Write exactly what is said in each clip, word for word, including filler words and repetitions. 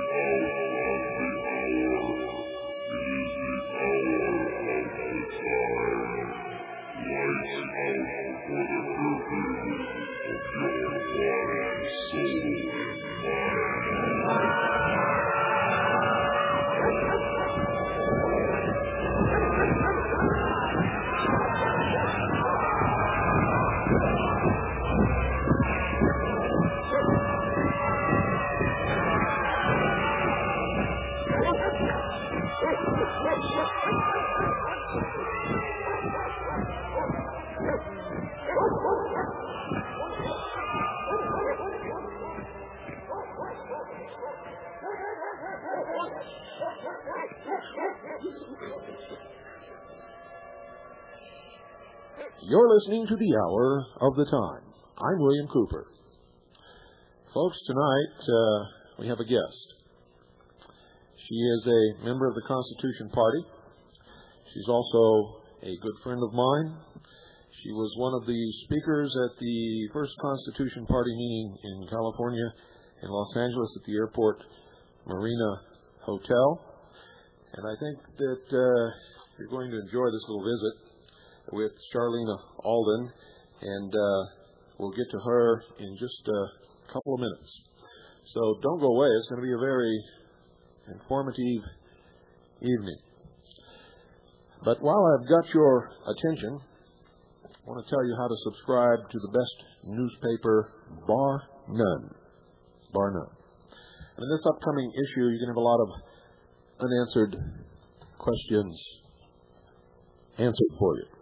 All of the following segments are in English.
You're listening to the Hour of the Time. I'm William Cooper. Folks, tonight uh, we have a guest. She is a member of the Constitution Party. She's also a good friend of mine. She was one of the speakers at the first Constitution Party meeting in California, in Los Angeles, at the Airport Marina Hotel. And I think that uh, you're going to enjoy this little visit with Charlena Alden, and uh, we'll get to her in just a couple of minutes. So don't go away. It's going to be a very informative evening. But while I've got your attention, I want to tell you how to subscribe to the best newspaper, bar none. Bar none. And in this upcoming issue, you're going to have a lot of unanswered questions answered for you.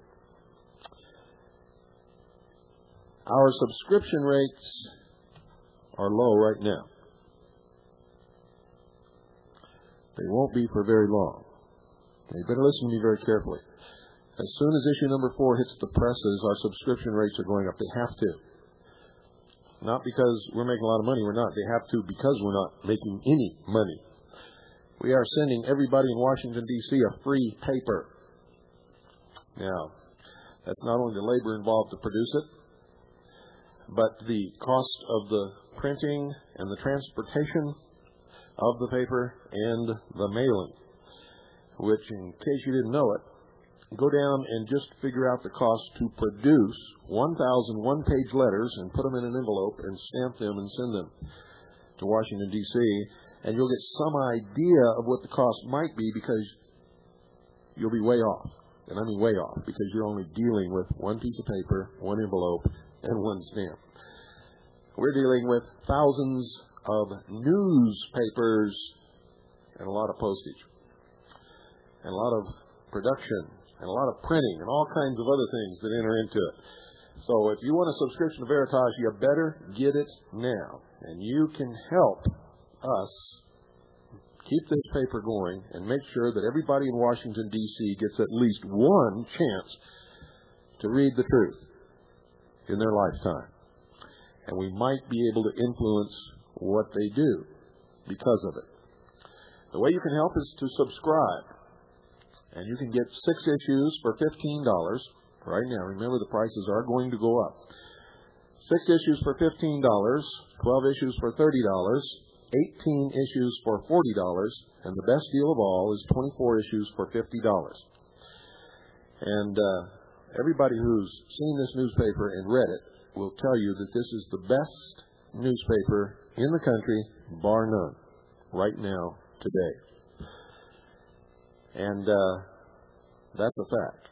Our subscription rates are low right now. They won't be for very long. You better listen to me very carefully. As soon as issue number four hits the presses, our subscription rates are going up. They have to. Not because we're making a lot of money. We're not. They have to because we're not making any money. We are sending everybody in Washington, D C a free paper. Now, that's not only the labor involved to produce it, but the cost of the printing and the transportation of the paper and the mailing, which, in case you didn't know it, go down and just figure out the cost to produce one thousand one-page letters and put them in an envelope and stamp them and send them to Washington, D C, and you'll get some idea of what the cost might be, because you'll be way off. And I mean way off, because you're only dealing with one piece of paper, one envelope, and one stamp. We're dealing with thousands of newspapers and a lot of postage and a lot of production and a lot of printing and all kinds of other things that enter into it. So if you want a subscription to Veritas, you better get it now. And you can help us keep this paper going and make sure that everybody in Washington, D C gets at least one chance to read the truth in their lifetime. And we might be able to influence what they do because of it. The way you can help is to subscribe. And you can get six issues for fifteen dollars right now. Remember, the prices are going to go up. Six issues for fifteen dollars, twelve issues for thirty dollars, eighteen issues for forty dollars, and the best deal of all is twenty-four issues for fifty dollars. And uh, everybody who's seen this newspaper and read it will tell you that this is the best newspaper in the country, bar none, right now, today. And uh, that's a fact.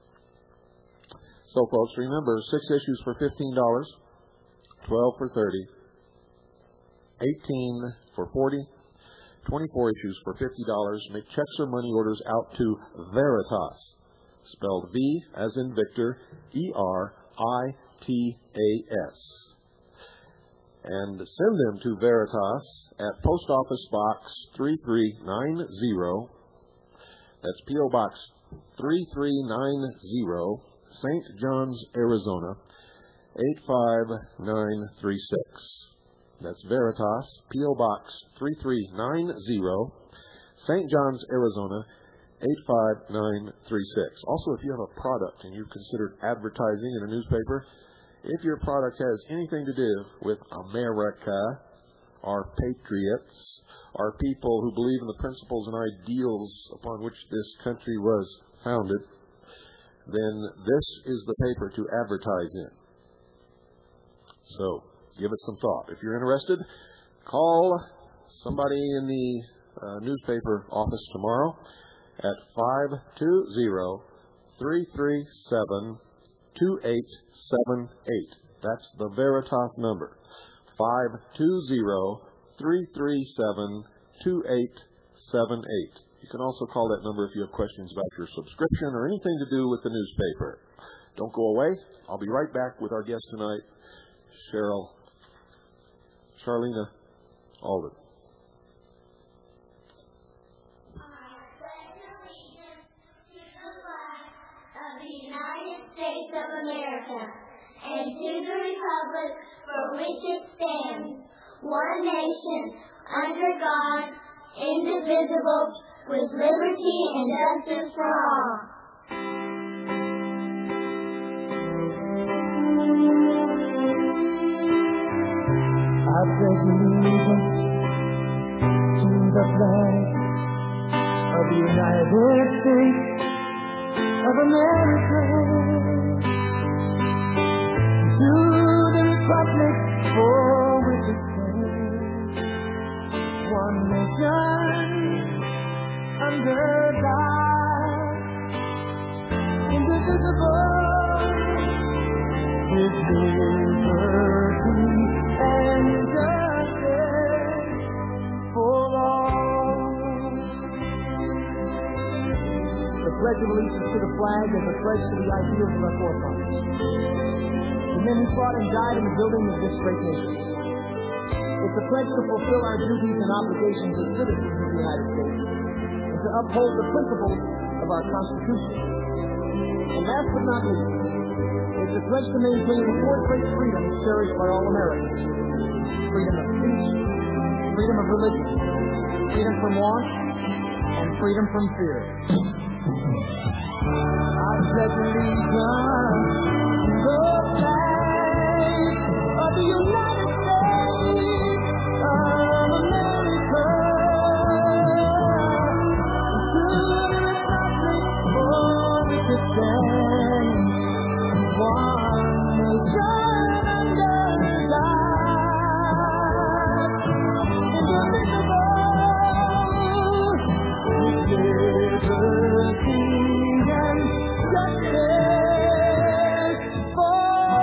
So, folks, remember, six issues for fifteen dollars, twelve for thirty dollars, eighteen for forty dollars, twenty-four issues for fifty dollars. Make checks or money orders out to Veritas, spelled V as in Victor, E R I T A S. And send them to Veritas at Post Office Box three three nine zero. That's P O Box three three nine zero, Saint John's, Arizona, eight five nine three six. That's Veritas, P O Box three three nine zero, Saint John's, Arizona, eight five nine three six. Also, if you have a product and you've considered advertising in a newspaper, if your product has anything to do with America are patriots, are people who believe in the principles and ideals upon which this country was founded, then this is the paper to advertise in. So, give it some thought. If you're interested, call somebody in the uh, newspaper office tomorrow at five two zero, three three seven, two eight seven eight. That's the Veritas number, five two zero, three three seven, two eight seven eight. You can also call that number if you have questions about your subscription or anything to do with the newspaper. Don't go away. I'll be right back with our guest tonight, Cheryl, Charlena Alden. States of America, and to the republic for which it stands, one nation, under God, indivisible, with liberty and justice for all. I pledge allegiance to the flag of the United States of America, to the republic for which it stands, one nation, under God, indivisible, with liberty and justice for all. The Pledge of Allegiance to the flag is a pledge to the ideals of our forefathers, the men who fought and died in the building of this great nation. It's a pledge to fulfill our duties and obligations as citizens of the United States and to uphold the principles of our Constitution. And last but not least, it's a pledge to maintain the four great freedoms cherished by all Americans: freedom of speech, freedom of religion, freedom from want, and freedom from fear. I pledge allegiance to the flag of the United States of America, to the republic for which it stands, one nation under God, indivisible, with liberty and justice for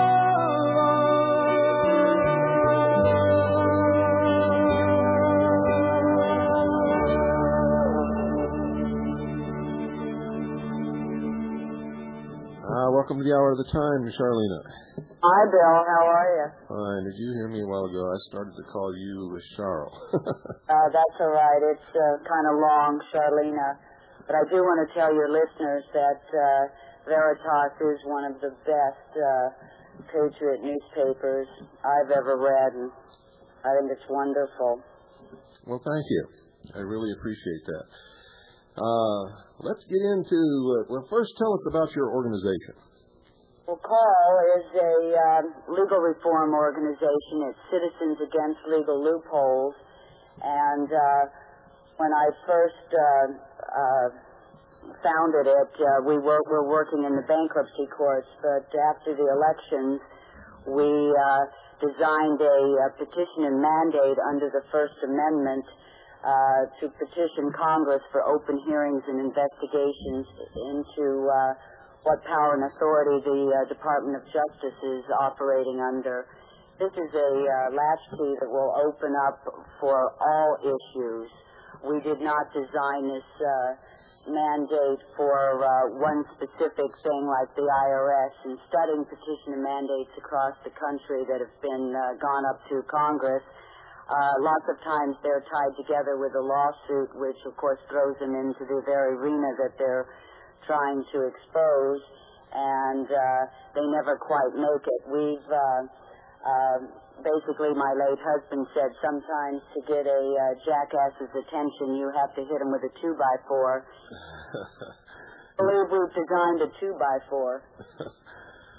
Ah, welcome to the Hour of the Time, Charlena. Hi, Bill. How are you? Fine. Did you hear me a while ago? I started to call you Charles. uh, that's all right. It's uh, kind of long, Charlena. But I do want to tell your listeners that uh, Veritas is one of the best uh, patriot newspapers I've ever read, and I think it's wonderful. Well, thank you. I really appreciate that. Uh, let's get into, uh, well, first tell us about your organization. Well, Call is a uh, legal reform organization. It's Citizens Against Legal Loopholes. And uh, when I first uh, uh, founded it, uh, we were, were working in the bankruptcy courts. But after the elections, we uh, designed a, a petition and mandate under the First Amendment uh, to petition Congress for open hearings and investigations into uh, what power and authority the uh, Department of Justice is operating under. This is a uh, latchkey that will open up for all issues. We did not design this uh, mandate for uh, one specific thing like the I R S. In studying petition and mandates across the country that have been uh, gone up to Congress, uh, lots of times they're tied together with a lawsuit, which of course throws them into the very arena that they're trying to expose, and uh, they never quite make it. We've uh, uh, basically, my late husband said, sometimes to get a uh, jackass's attention, you have to hit him with a two by four. I believe we've designed a two by four.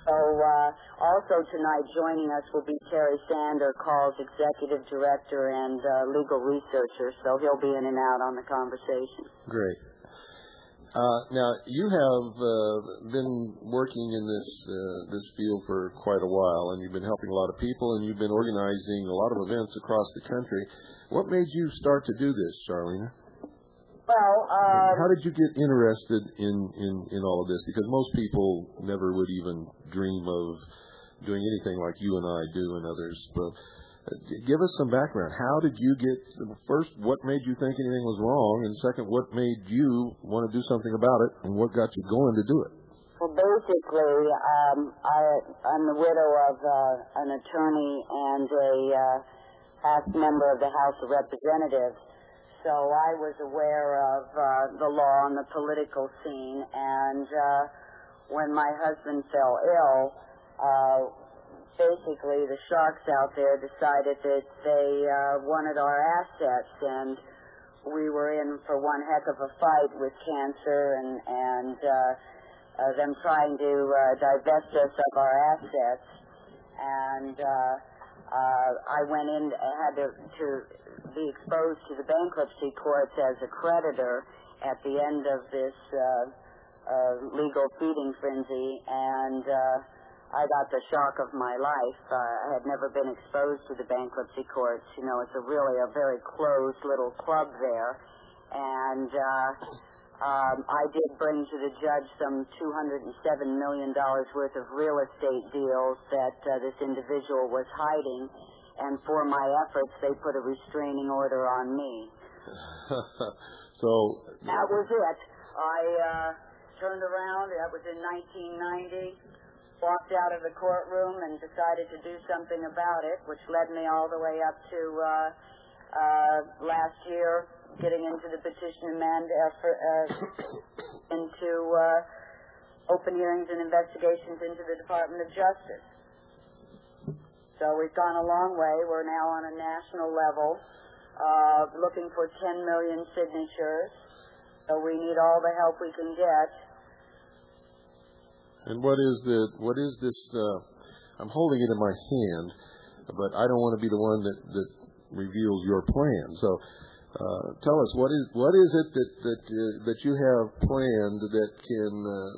So uh, also tonight joining us will be Terry Sander, Call's Executive Director and uh, legal researcher, so he'll be in and out on the conversation. Great. Uh, now, you have uh, been working in this uh, this field for quite a while, and you've been helping a lot of people, and you've been organizing a lot of events across the country. What made you start to do this, Charlene? Well, uh, how did you get interested in, in, in all of this? Because most people never would even dream of doing anything like you and I do and others. But uh, give us some background. How did you get, first, what made you think anything was wrong? And second, what made you want to do something about it? And what got you going to do it? Well, basically, um, I, I'm the widow of uh, an attorney and a uh, past member of the House of Representatives. So I was aware of uh, the law on the political scene, and uh, when my husband fell ill, uh, basically the sharks out there decided that they uh, wanted our assets, and we were in for one heck of a fight with cancer and, and uh, uh, them trying to uh, divest us of our assets. And uh, uh, I went in, had to... to be exposed to the bankruptcy courts as a creditor at the end of this uh, uh, legal feeding frenzy, and uh, I got the shock of my life. Uh, I had never been exposed to the bankruptcy courts. You know, it's a really a very closed little club there, and uh, um, I did bring to the judge some two hundred seven million dollars worth of real estate deals that uh, this individual was hiding. And for my efforts, they put a restraining order on me. So that was it. I uh, turned around. That was in nineteen ninety. Walked out of the courtroom and decided to do something about it, which led me all the way up to uh, uh, last year, getting into the petition and mandate for, uh, into uh, open hearings and investigations into the Department of Justice. So we've gone a long way. We're now on a national level, uh, looking for ten million signatures. So we need all the help we can get. And what is the what is this? Uh, I'm holding it in my hand, but I don't want to be the one that, that reveals your plan. So uh, tell us what is what is it that that uh, that you have planned that can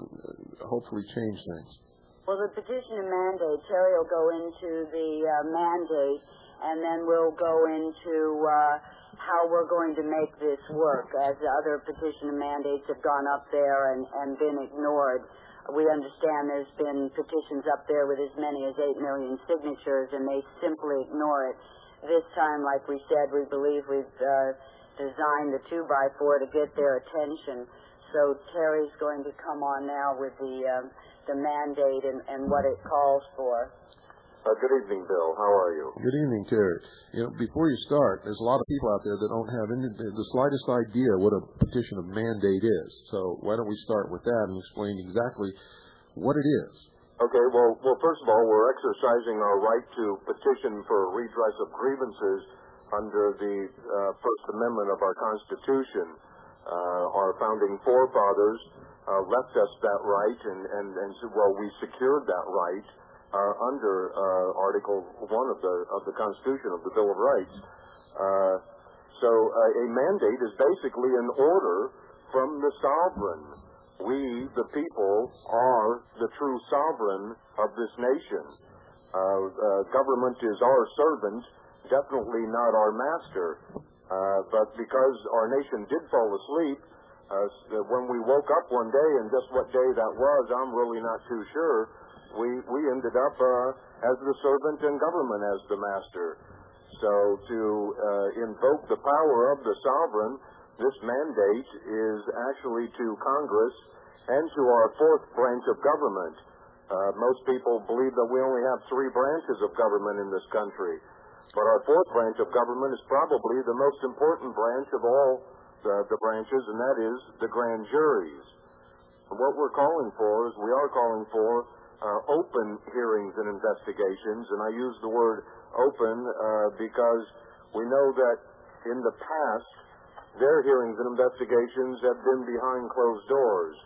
uh, hopefully change things. Well, the petition and mandate, Terry will go into the uh, mandate, and then we'll go into uh, how we're going to make this work, as the other petition and mandates have gone up there and, and been ignored. We understand there's been petitions up there with as many as eight million signatures, and they simply ignore it. This time, like we said, we believe we've uh, designed the two by four to get their attention. So Terry's going to come on now with the... Um, the mandate and, and what it calls for. Uh, good evening, Bill. How are you? Good evening, Terry. You know, before you start, there's a lot of people out there that don't have any, the slightest idea what a petition of mandate is. So why don't we start with that and explain exactly what it is? Okay, well, well, first of all, we're exercising our right to petition for redress of grievances under the uh, First Amendment of our Constitution. Uh, our founding forefathers uh, left us that right, and, and, and so, well, we secured that right uh, under uh, Article one of the of the Constitution, of the Bill of Rights. Uh, so uh, a mandate is basically an order from the sovereign. We, the people, are the true sovereign of this nation. Uh, uh, government is our servant, definitely not our master. Uh, but because our nation did fall asleep, uh, when we woke up one day, and just what day that was, I'm really not too sure, we, we ended up uh, as the servant and government as the master. So to uh, invoke the power of the sovereign, this mandate is actually to Congress and to our fourth branch of government. Uh, most people believe that we only have three branches of government in this country. But our fourth branch of government is probably the most important branch of all the, the branches, and that is the grand juries. And what we're calling for is we are calling for uh, open hearings and investigations, and I use the word open uh, because we know that in the past, their hearings and investigations have been behind closed doors.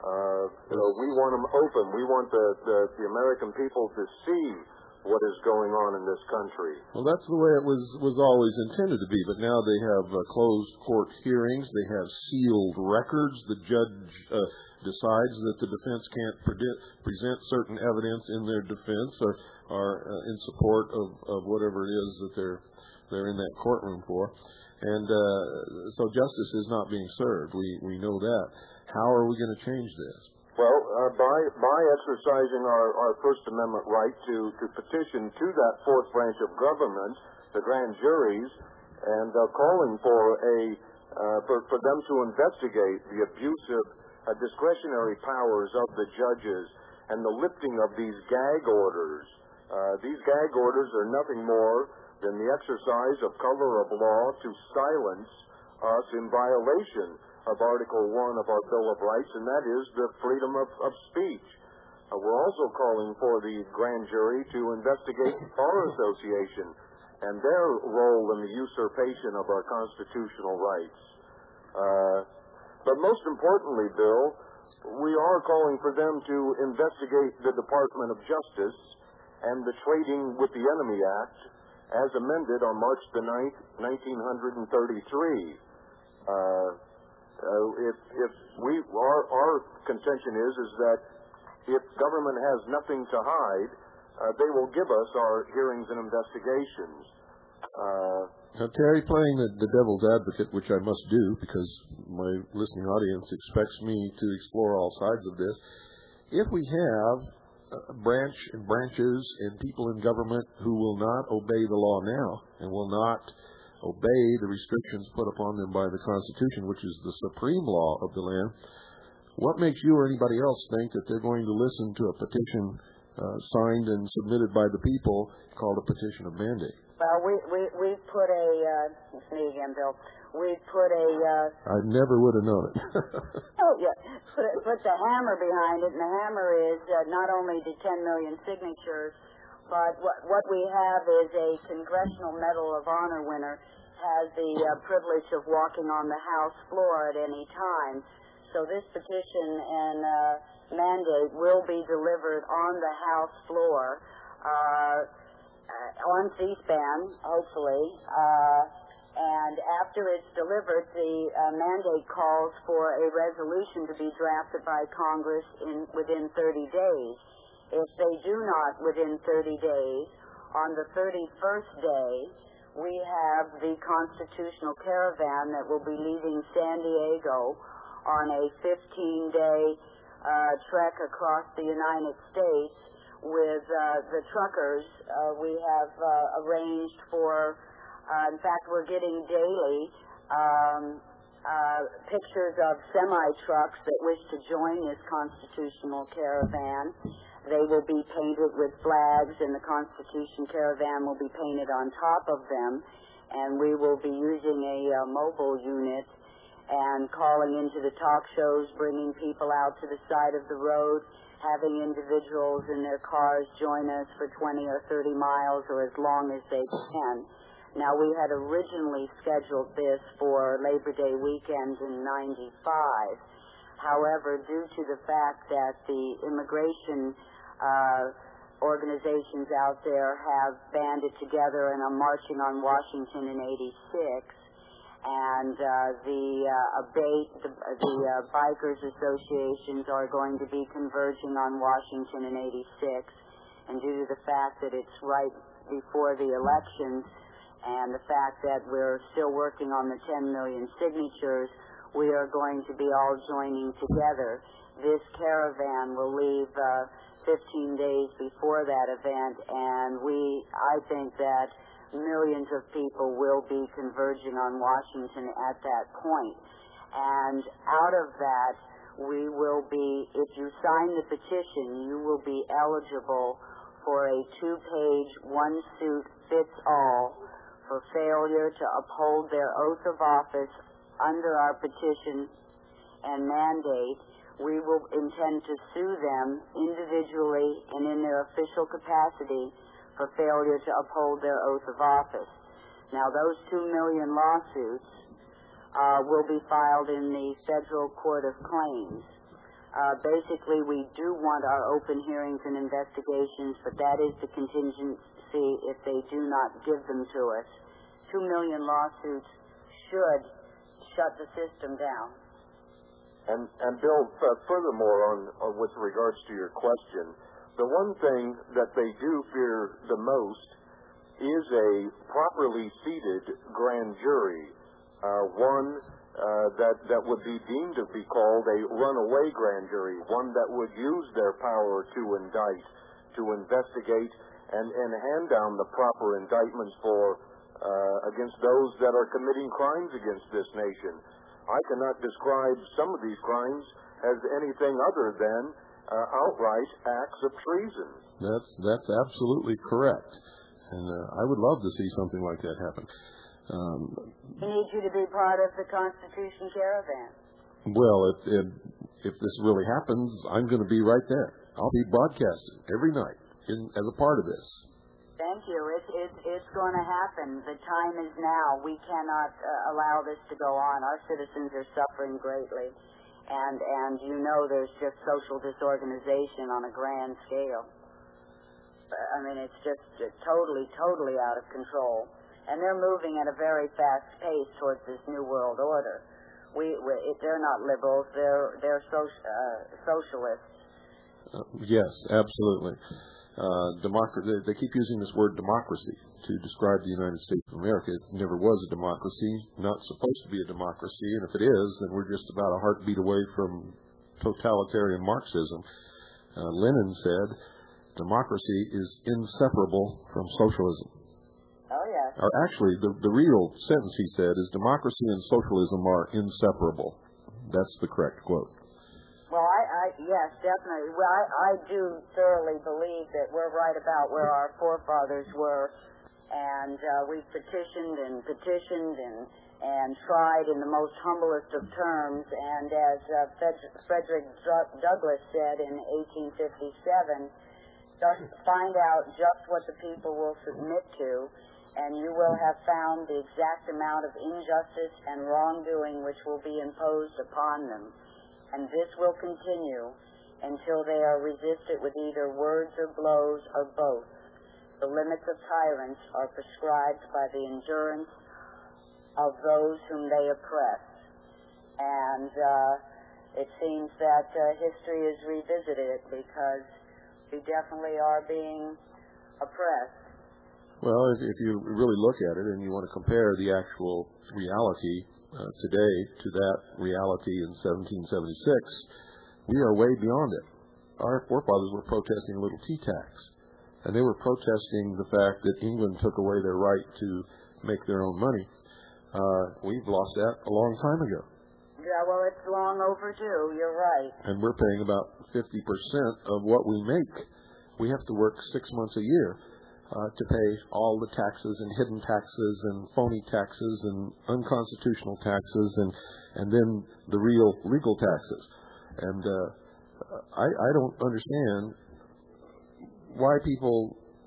Uh, so we want them open. We want the, the, the American people to see what is going on in this country. Well, that's the way it was, was always intended to be, but now they have uh, closed court hearings. They have sealed records. The judge uh, decides that the defense can't predict, present certain evidence in their defense or are uh, in support of, of whatever it is that they're they're in that courtroom for. And uh, so justice is not being served. We, we know that. How are we going to change this? Well, uh, by by exercising our, our First Amendment right to, to petition to that fourth branch of government, the grand juries, and uh, calling for a uh, for, for them to investigate the abusive uh, discretionary powers of the judges and the lifting of these gag orders. Uh, these gag orders are nothing more than the exercise of color of law to silence us in violation of Article one of our Bill of Rights, and that is the freedom of, of speech. Uh, we're also calling for the grand jury to investigate the Bar Association and their role in the usurpation of our constitutional rights. Uh, but most importantly, Bill, we are calling for them to investigate the Department of Justice and the Trading with the Enemy Act as amended on March the ninth, nineteen thirty-three. Uh, Uh, if if we our our contention is is that if government has nothing to hide, uh, they will give us our hearings and investigations. Uh, now, Terry, playing the, the devil's advocate, which I must do because my listening audience expects me to explore all sides of this. If we have a branch and branches and people in government who will not obey the law now and will not obey the restrictions put upon them by the Constitution, which is the supreme law of the land, what makes you or anybody else think that they're going to listen to a petition uh, signed and submitted by the people called a petition of mandate? Well, we we we put a uh, it's me again, Bill. We put a. Uh, I never would have known it. oh yeah, put put the hammer behind it, and the hammer is uh, not only the ten million signatures. But what, what we have is a Congressional Medal of Honor winner has the uh, privilege of walking on the House floor at any time. So this petition and uh, mandate will be delivered on the House floor uh, uh, on C-SPAN, hopefully. Uh, and after it's delivered, the uh, mandate calls for a resolution to be drafted by Congress in within thirty days. If they do not within thirty days, on the thirty-first day, we have the constitutional caravan that will be leaving San Diego on a fifteen-day uh, trek across the United States with uh, the truckers. Uh, we have uh, arranged for, uh, in fact, we're getting daily um, uh, pictures of semi-trucks that wish to join this constitutional caravan. They will be painted with flags, and the Constitution Caravan will be painted on top of them. And we will be using a uh, mobile unit and calling into the talk shows, bringing people out to the side of the road, having individuals in their cars join us for twenty or thirty miles or as long as they can. Now, we had originally scheduled this for Labor Day weekend in ninety-five. However, due to the fact that the immigration Uh, organizations out there have banded together and are marching on Washington in eighty-six, and uh, the uh, abate, the, the uh, bikers associations are going to be converging on Washington in eighty-six, and due to the fact that it's right before the elections and the fact that we're still working on the ten million signatures, we are going to be all joining together. This caravan will leave uh, fifteen days before that event, and we, I think that millions of people will be converging on Washington at that point. And out of that, we will be, if you sign the petition, you will be eligible for a two-page, one-suit-fits-all for failure to uphold their oath of office under our petition and mandate. We will intend to sue them individually and in their official capacity for failure to uphold their oath of office. Now, those two million lawsuits uh, will be filed in the Federal Court of Claims. Uh, basically, we do want our open hearings and investigations, but that is the contingency if they do not give them to us. Two million lawsuits should shut the system down. And, and Bill, uh, furthermore, on, on with regards to your question, the one thing that they do fear the most is a properly seated grand jury, uh, one uh, that, that would be deemed to be called a runaway grand jury, one that would use their power to indict, to investigate, and, and hand down the proper indictments for uh, against those that are committing crimes against this nation. I cannot describe some of these crimes as anything other than uh, outright acts of treason. That's that's absolutely correct, and uh, I would love to see something like that happen. Um, we need you to be part of the Constitution Caravan. Well, if, if, if this really happens, I'm going to be right there. I'll be broadcasting every night in, as a part of this. Thank you. It, it, it's going to happen. The time is now. We cannot uh, allow this to go on. Our citizens are suffering greatly. And, and you know there's just social disorganization on a grand scale. I mean, it's just uh, totally, totally out of control. And they're moving at a very fast pace towards this new world order. We, we it, they're not liberals. They're, they're soci, uh, socialists. Uh, yes, absolutely. Uh, democracy. They, they keep using this word democracy to describe the United States of America. It never was a democracy, not supposed to be a democracy, and if it is, then we're just about a heartbeat away from totalitarian Marxism. Uh, Lenin said, democracy is inseparable from socialism. Oh, yes. Or actually, the, the real sentence he said is, democracy and socialism are inseparable. That's the correct quote. Well, I, I yes, definitely. Well, I, I do thoroughly believe that we're right about where our forefathers were, and uh, we've petitioned and petitioned and and tried in the most humblest of terms. And as uh, Frederick Douglass said in eighteen fifty-seven, just find out just what the people will submit to, and you will have found the exact amount of injustice and wrongdoing which will be imposed upon them. And this will continue until they are resisted with either words or blows or both. The limits of tyrants are prescribed by the endurance of those whom they oppress. And uh, it seems that uh, history is revisited because we definitely are being oppressed. Well, if, if you really look at it and you want to compare the actual reality Uh, today to that reality in seventeen seventy-six, we are way beyond it. Our forefathers were protesting a little tea tax, and they were protesting the fact that England took away their right to make their own money. Uh, we've lost that a long time ago. Yeah, well, it's long overdue. You're right. And we're paying about fifty percent of what we make. We have to work six months a year Uh, to pay all the taxes and hidden taxes and phony taxes and unconstitutional taxes and and then the real legal taxes. And uh, I, I don't understand why people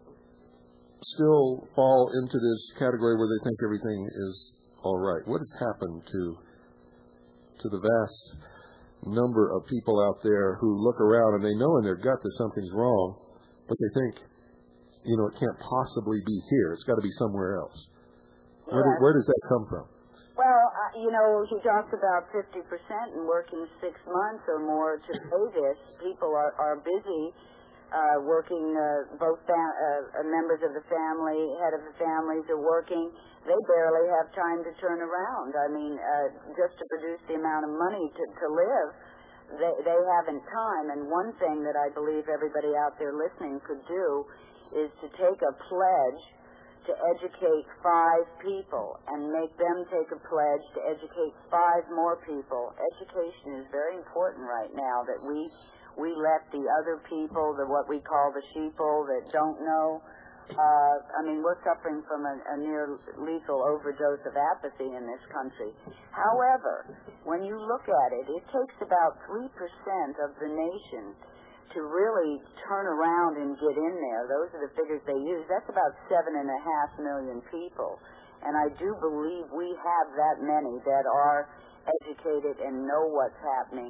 still fall into this category where they think everything is all right. What has happened to to the vast number of people out there who look around and they know in their gut that something's wrong, but they think, you know, it can't possibly be here. It's got to be somewhere else. Yes. Where, do, where does that come from? Well, uh, you know, he talks about fifty percent and working six months or more to pay this. People are, are busy uh, working, uh, both fam- uh, members of the family, head of the families are working. They barely have time to turn around. I mean, uh, just to produce the amount of money to, to live, they, they haven't time. And one thing that I believe everybody out there listening could do is to take a pledge to educate five people and make them take a pledge to educate five more people. Education is very important right now, that we we let the other people, the what we call the sheeple that don't know. Uh, I mean, we're suffering from a, a near lethal overdose of apathy in this country. However, when you look at it, it takes about three percent of the nation to really turn around and get in there. Those are the figures they use. That's about seven and a half million people. And I do believe we have that many that are educated and know what's happening.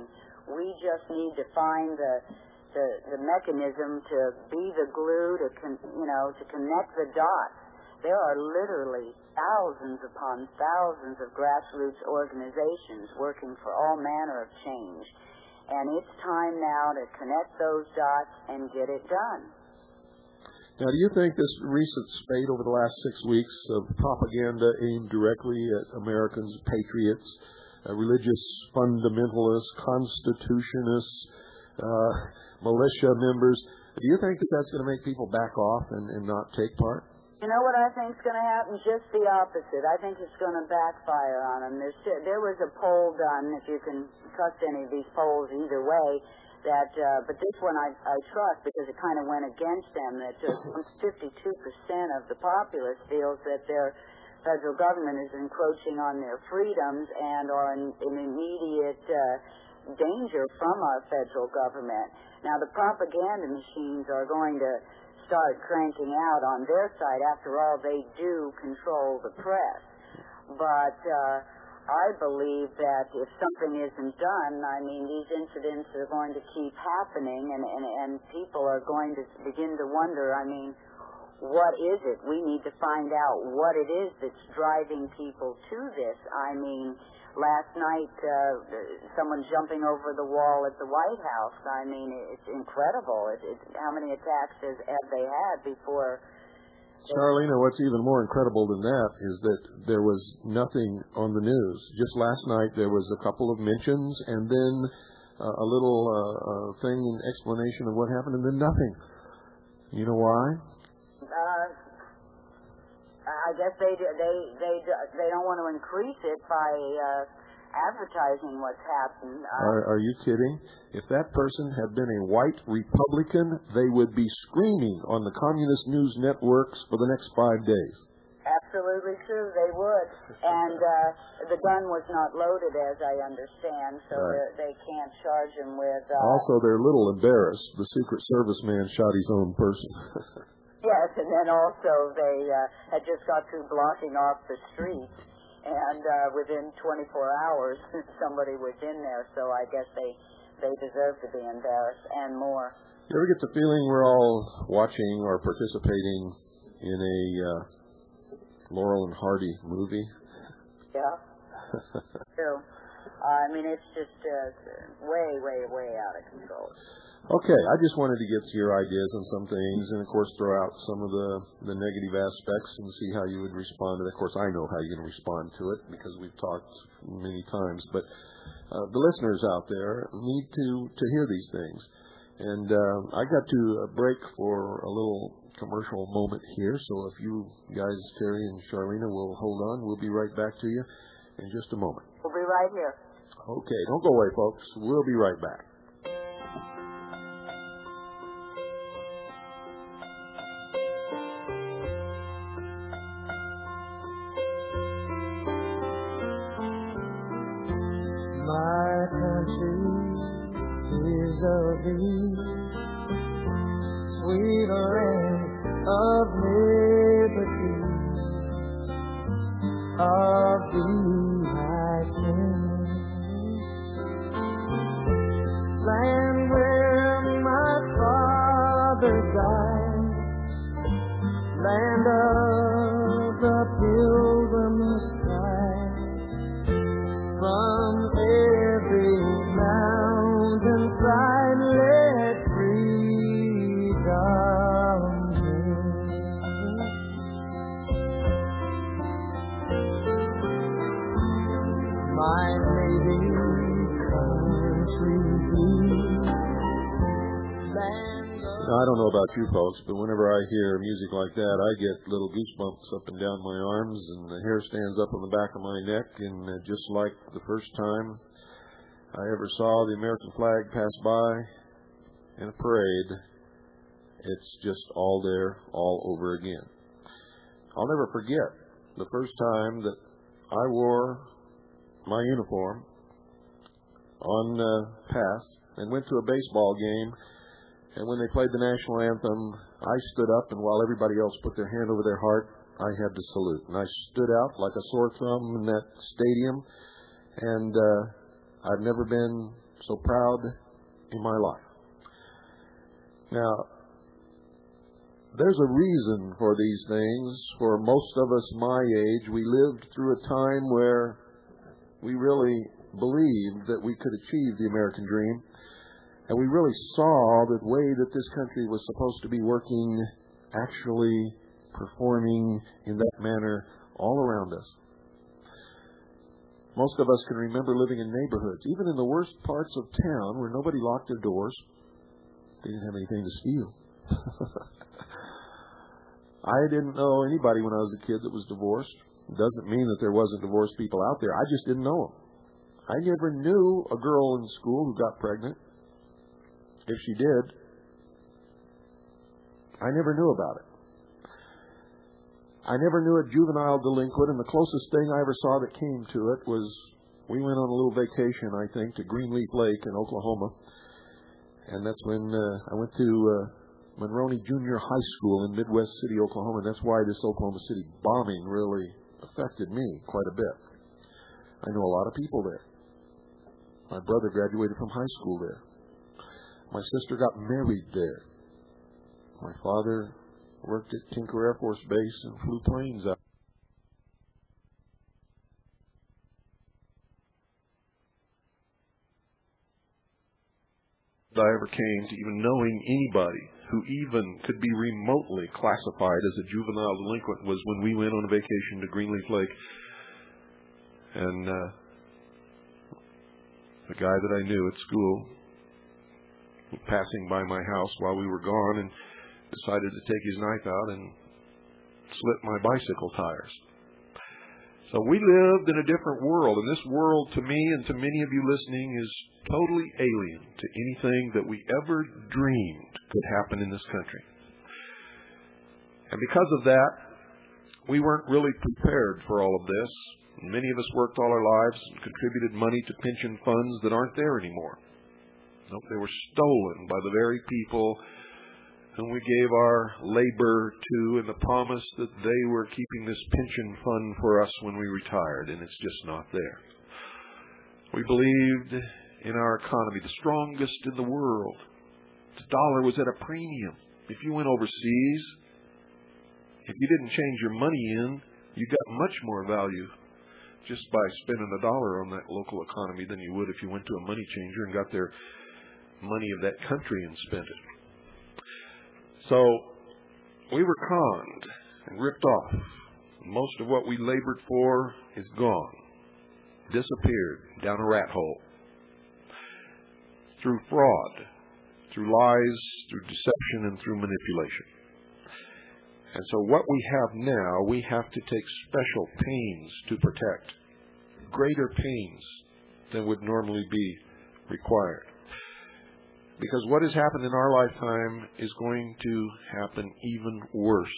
We just need to find the the, the mechanism to be the glue to con, you know to connect the dots. There are literally thousands upon thousands of grassroots organizations working for all manner of change. And it's time now to connect those dots and get it done. Now, do you think this recent spate over the last six weeks of propaganda aimed directly at Americans, patriots, uh, religious fundamentalists, constitutionists, uh, militia members, do you think that that's going to make people back off and, and not take part? You know what I think is going to happen? Just the opposite. I think it's going to backfire on them. There's, there was a poll done, if you can trust any of these polls either way, that, uh, but this one I, I trust because it kind of went against them, that just fifty-two percent of the populace feels that their federal government is encroaching on their freedoms and are in, in immediate uh, danger from our federal government. Now, the propaganda machines are going to start cranking out on their side. After all, they do control the press. But uh, I believe that if something isn't done, I mean, these incidents are going to keep happening, and, and, and people are going to begin to wonder, I mean, what is it? We need to find out what it is that's driving people to this. I mean, last night, uh, someone jumping over the wall at the White House. I mean, it's incredible. It, it, how many attacks has, have they had before? Charlene, what's even more incredible than that is that there was nothing on the news. Just last night, there was a couple of mentions and then uh, a little uh, uh, thing, an explanation of what happened, and then nothing. You know why? Uh, I guess they they they they don't want to increase it by uh, advertising what's happened. Uh, are, are you kidding? If that person had been a white Republican, they would be screaming on the communist news networks for the next five days. Absolutely true, they would. And uh, the gun was not loaded, as I understand, so right. they can't charge him with... Uh, also, they're a little embarrassed. The Secret Service man shot his own person. Yes, and then also they uh, had just got through blocking off the street, and uh, within twenty-four hours, somebody was in there, so I guess they, they deserve to be embarrassed and more. You ever get the feeling we're all watching or participating in a uh, Laurel and Hardy movie? Yeah, true. Uh, I mean, it's just uh, way, way, way out of control. Okay, I just wanted to get your ideas on some things and, of course, throw out some of the, the negative aspects and see how you would respond to it. Of course, I know how you're going to respond to it because we've talked many times. But uh, the listeners out there need to, to hear these things. And uh, I got to break for a little commercial moment here. So if you guys, Terry and Charlena, will hold on, we'll be right back to you in just a moment. We'll be right here. Okay, don't go away, folks. We'll be right back. My country is of thee, sweet land of liberty, of thee I sing. Land where my father died, land of the pilgrim's pride. From every mountainside let freedom ring. My native country be, land of... I don't know about you folks, but whenever I hear music like that, I get little goosebumps up and down my arms, and the hair stands up on the back of my neck, and uh, just like the first time I ever saw the American flag pass by in a parade, it's just all there, all over again. I'll never forget the first time that I wore my uniform on uh, pass and went to a baseball game. And when they played the national anthem, I stood up, and while everybody else put their hand over their heart, I had to salute. And I stood out like a sore thumb in that stadium, and uh, I've never been so proud in my life. Now, there's a reason for these things. For most of us my age, we lived through a time where we really believed that we could achieve the American dream. And we really saw the way that this country was supposed to be working, actually performing in that manner all around us. Most of us can remember living in neighborhoods, even in the worst parts of town, where nobody locked their doors. They didn't have anything to steal. I didn't know anybody when I was a kid that was divorced. It doesn't mean that there wasn't divorced people out there. I just didn't know them. I never knew a girl in school who got pregnant. If she did, I never knew about it. I never knew a juvenile delinquent, and the closest thing I ever saw that came to it was we went on a little vacation, I think, to Greenleaf Lake in Oklahoma. And that's when uh, I went to uh, Monroney Junior High School in Midwest City, Oklahoma. That's why this Oklahoma City bombing really affected me quite a bit. I know a lot of people there. My brother graduated from high school there. My sister got married there. My father worked at Tinker Air Force Base and flew planes out. I ever came to even knowing anybody who even could be remotely classified as a juvenile delinquent was when we went on a vacation to Greenleaf Lake. And uh, the guy that I knew at school was passing by my house while we were gone and decided to take his knife out and slit my bicycle tires. So we lived in a different world, and this world to me and to many of you listening is totally alien to anything that we ever dreamed could happen in this country. And because of that, we weren't really prepared for all of this. Many of us worked all our lives and contributed money to pension funds that aren't there anymore. Nope, they were stolen by the very people whom we gave our labor to, and the promise that they were keeping this pension fund for us when we retired, and it's just not there. We believed in our economy, the strongest in the world. The dollar was at a premium. If you went overseas, if you didn't change your money in, you got much more value just by spending a dollar on that local economy than you would if you went to a money changer and got their money of that country and spent it. So we were conned and ripped off. Most of what we labored for is gone, disappeared down a rat hole. Through fraud, through lies, through deception, and through manipulation. And so what we have now, we have to take special pains to protect. Greater pains than would normally be required. Because what has happened in our lifetime is going to happen even worse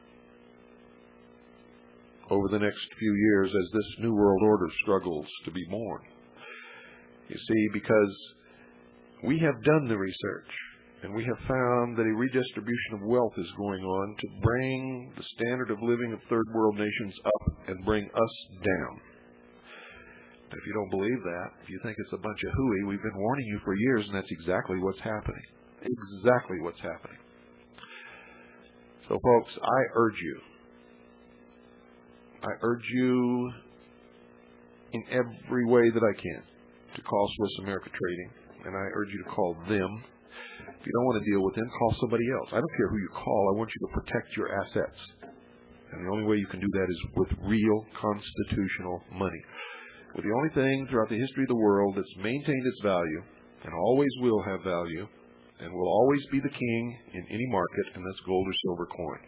over the next few years as this New World Order struggles to be born. You see, because we have done the research, and we have found that a redistribution of wealth is going on to bring the standard of living of third world nations up and bring us down. If you don't believe that, if you think it's a bunch of hooey, we've been warning you for years, and that's exactly what's happening. Exactly what's happening. So, folks, I urge you, I urge you in every way that I can to call Swiss America Trading, and I urge you to call them. If you don't want to deal with them, call somebody else. I don't care who you call. I want you to protect your assets. And the only way you can do that is with real constitutional money. With the only thing throughout the history of the world that's maintained its value and always will have value and will always be the king in any market, and that's gold or silver coin.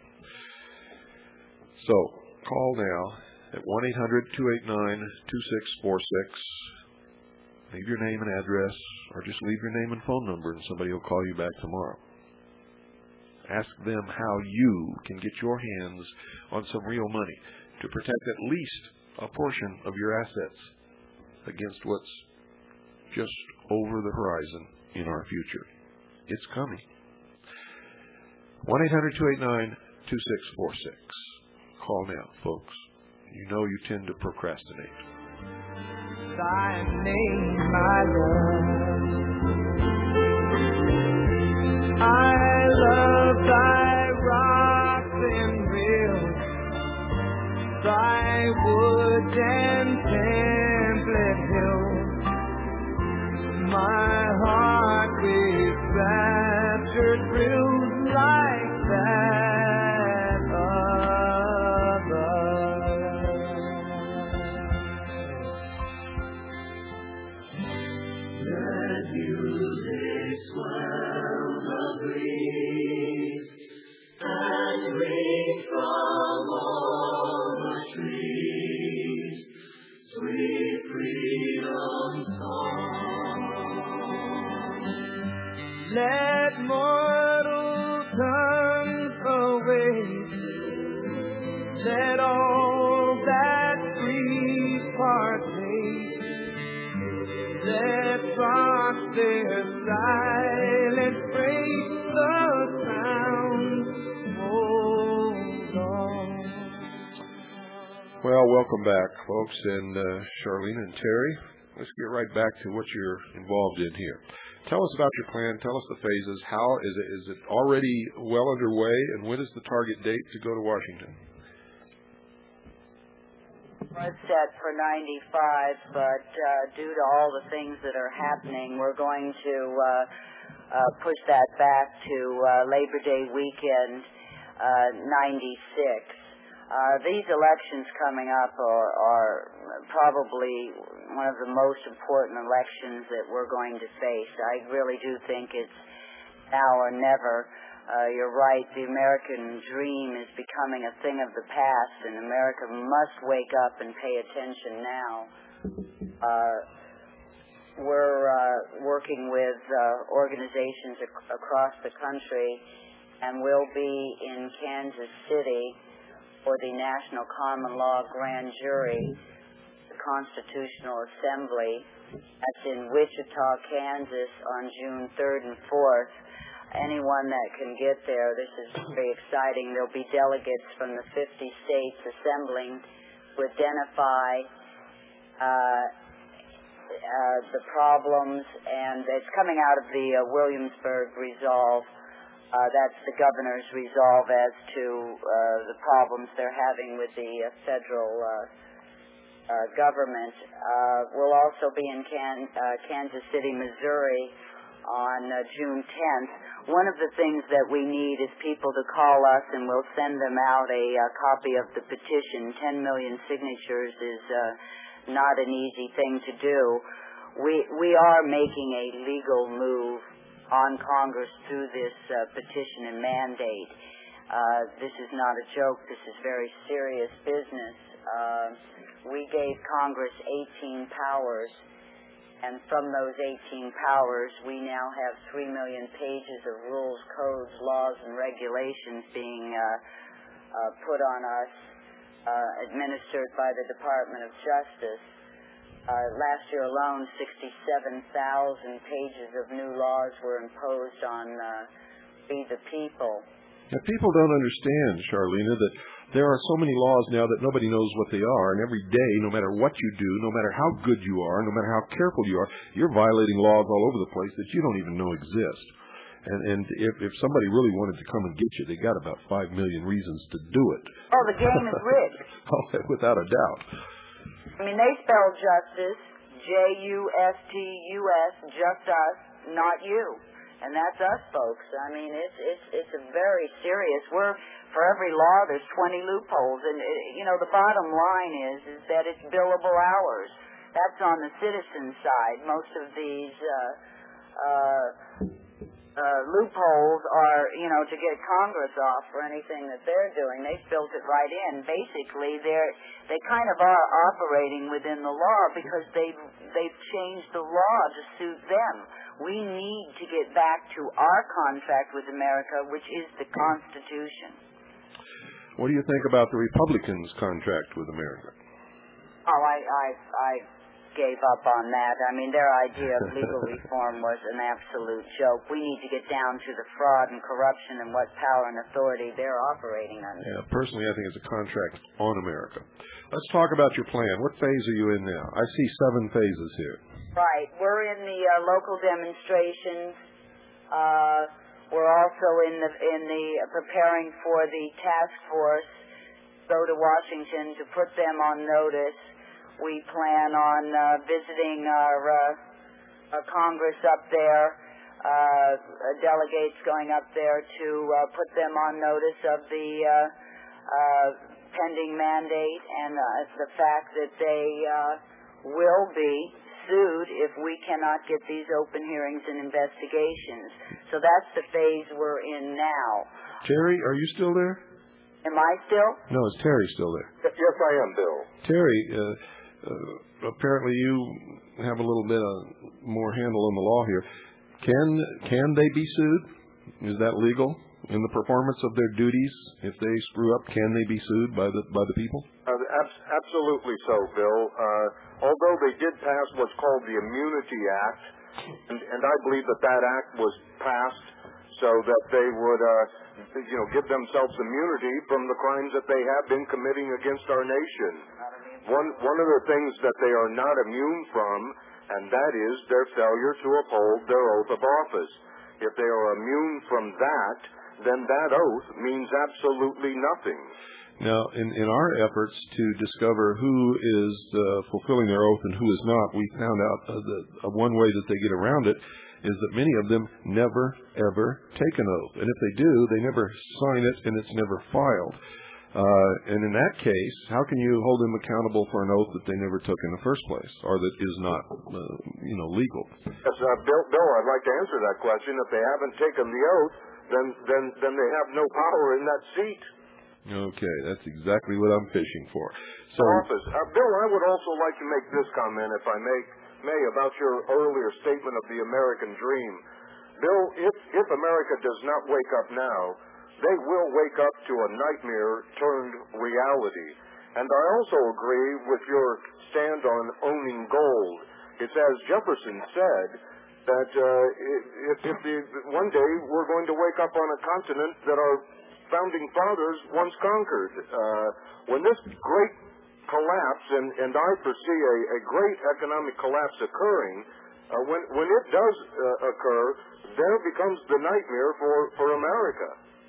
So call now at one eight hundred, two eight nine, two six four six. Leave your name and address, or just leave your name and phone number, and somebody will call you back tomorrow. Ask them how you can get your hands on some real money to protect at least a portion of your assets against what's just over the horizon in our future. It's coming. one eight hundred, two eight nine, two six four six. Call now, folks. You know you tend to procrastinate. Thy name, my Lord. woods and template hills. My heart with rapture thrills like that of Let music swell the breeze and ring from all the trees sweet freedom song. Let mortal tongues awake. Let all that grief partake. Let rocks their silent break the sound. Hold on. Well, welcome back, folks, and uh, Charlene and Terry. Let's get right back to what you're involved in here. Tell us about your plan. Tell us the phases. How is it? Is it already well underway? And when is the target date to go to Washington? Was set for ninety-five, but uh, due to all the things that are happening, we're going to uh, uh, push that back to uh, Labor Day weekend, uh, ninety-six. Uh, these elections coming up are, are probably one of the most important elections that we're going to face. I really do think it's now or never. Uh, you're right, the American dream is becoming a thing of the past, and America must wake up and pay attention now. Uh, we're uh, working with uh, organizations ac- across the country, and we'll be in Kansas City for the National Common Law Grand Jury, the Constitutional Assembly. That's in Wichita, Kansas on June third and fourth. Anyone that can get there, this is very exciting. There'll be delegates from the fifty states assembling to identify uh, uh, the problems, and it's coming out of the uh, Williamsburg Resolve. Uh, that's the governor's resolve as to uh, the problems they're having with the uh, federal uh, uh, government. Uh, we'll also be in Can- uh, Kansas City, Missouri on uh, June tenth. One of the things that we need is people to call us, and we'll send them out a, a copy of the petition. ten million signatures is uh, not an easy thing to do. We, we are making a legal move on Congress through this uh, petition and mandate. Uh, this is not a joke. This is very serious business. Uh, we gave Congress eighteen powers, and from those eighteen powers, we now have three million pages of rules, codes, laws, and regulations being uh, uh, put on us, uh, administered by the Department of Justice. Uh, last year alone, sixty-seven thousand pages of new laws were imposed on uh, We the People. Yeah, people don't understand, Charlene, that there are so many laws now that nobody knows what they are, and every day, no matter what you do, no matter how good you are, no matter how careful you are, you're violating laws all over the place that you don't even know exist. And, and if, if somebody really wanted to come and get you, they got about five million reasons to do it. Oh, the game is rigged. Oh, without a doubt. I mean, they spell justice, J U S T U S, just us, not you. And that's us, folks. I mean, it's it's it's a very serious. We're for every law, there's twenty loopholes, and it, you know the bottom line is is that it's billable hours. That's on the citizen side. Most of these uh, uh, uh, loopholes are, you know, to get Congress off for anything that they're doing. They've built it right in. Basically, they're they kind of are operating within the law because they've they've changed the law to suit them. We need to get back to our contract with America, which is the Constitution. What do you think about the Republicans' contract with America? Oh, I, I, I gave up on that. I mean, their idea of legal reform was an absolute joke. We need to get down to the fraud and corruption and what power and authority they're operating under. Yeah, personally, I think it's a contract on America. Let's talk about your plan. What phase are you in now? I see seven phases here. Right. We're in the uh, local demonstrations. Uh, we're also in the in the uh, preparing for the task force go to Washington to put them on notice. We plan on uh, visiting our, uh, our Congress up there, uh, delegates going up there to uh, put them on notice of the uh, uh, pending mandate and uh, the fact that they uh, will be sued if we cannot get these open hearings and investigations. So that's the phase we're in now. Terry, are you still there? Am I still? No, is Terry still there? Yes, I am, Bill. Terry, uh, uh, apparently you have a little bit of more handle on the law here. Can can they be sued? Is that legal in the performance of their duties? If they screw up, can they be sued by the by the people? Uh, ab- absolutely so, Bill. Uh, although they did pass what's called the Immunity Act, and, and I believe that that act was passed so that they would, uh, you know, give themselves immunity from the crimes that they have been committing against our nation. One one of the things that they are not immune from, and that is their failure to uphold their oath of office. If they are immune from that, then that oath means absolutely nothing. Now, in, in our efforts to discover who is uh, fulfilling their oath and who is not, we found out uh, that uh, one way that they get around it is that many of them never, ever take an oath. And if they do, they never sign it, and it's never filed. Uh, and in that case, how can you hold them accountable for an oath that they never took in the first place, or that is not, uh, you know, legal? Yes, uh, Bill, Bill, I'd like to answer that question. If they haven't taken the oath, then then then they have no power in that seat. Okay, that's exactly what I'm fishing for. So, office. Uh, Bill, I would also like to make this comment, if I may, may, about your earlier statement of the American dream. Bill, if if America does not wake up now, they will wake up to a nightmare turned reality. And I also agree with your stand on owning gold. It's as Jefferson said, that uh, if, if the, one day we're going to wake up on a continent that our founding fathers once conquered. Uh, when this great collapse, and, and I foresee a, a great economic collapse occurring, uh, when, when it does uh, occur, there becomes the nightmare for, for America.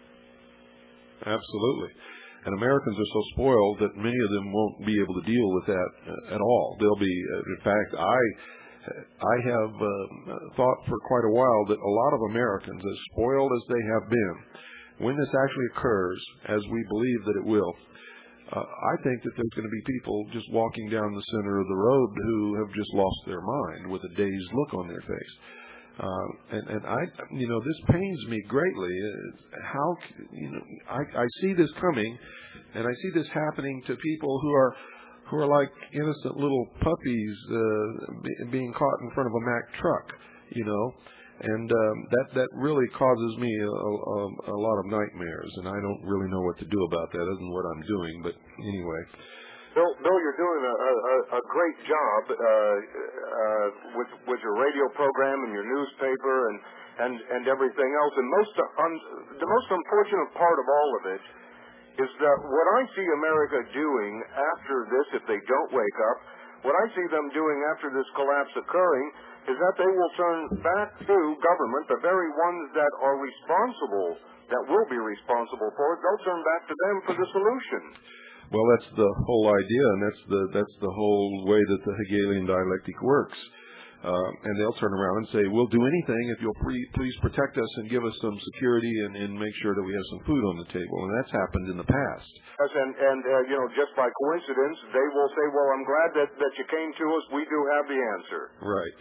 Absolutely. And Americans are so spoiled that many of them won't be able to deal with that uh, at all. They'll be, uh, in fact, I I have uh, thought for quite a while that a lot of Americans, as spoiled as they have been, when this actually occurs, as we believe that it will, uh, I think that there's going to be people just walking down the center of the road who have just lost their mind with a dazed look on their face. Uh, and, and I, you know, this pains me greatly. It's how, you know, I, I see this coming, and I see this happening to people who are, who are like innocent little puppies uh, being caught in front of a Mack truck, you know, and um, that that really causes me a, a, a lot of nightmares, and I don't really know what to do about that, other than what I'm doing. But anyway. Bill, Bill, you're doing a, a, a great job uh, uh, with with your radio program and your newspaper and, and, and everything else. And most un, the most unfortunate part of all of it is that what I see America doing after this, if they don't wake up, what I see them doing after this collapse occurring is that they will turn back to government, the very ones that are responsible, that will be responsible for it. They'll turn back to them for the solution. Well, that's the whole idea, and that's the that's the whole way that the Hegelian dialectic works. Uh, and they'll turn around and say, we'll do anything if you'll pre- please protect us and give us some security and, and make sure that we have some food on the table. And that's happened in the past. Yes, and, and uh, you know, just by coincidence, they will say, well, I'm glad that, that you came to us. We do have the answer. Right.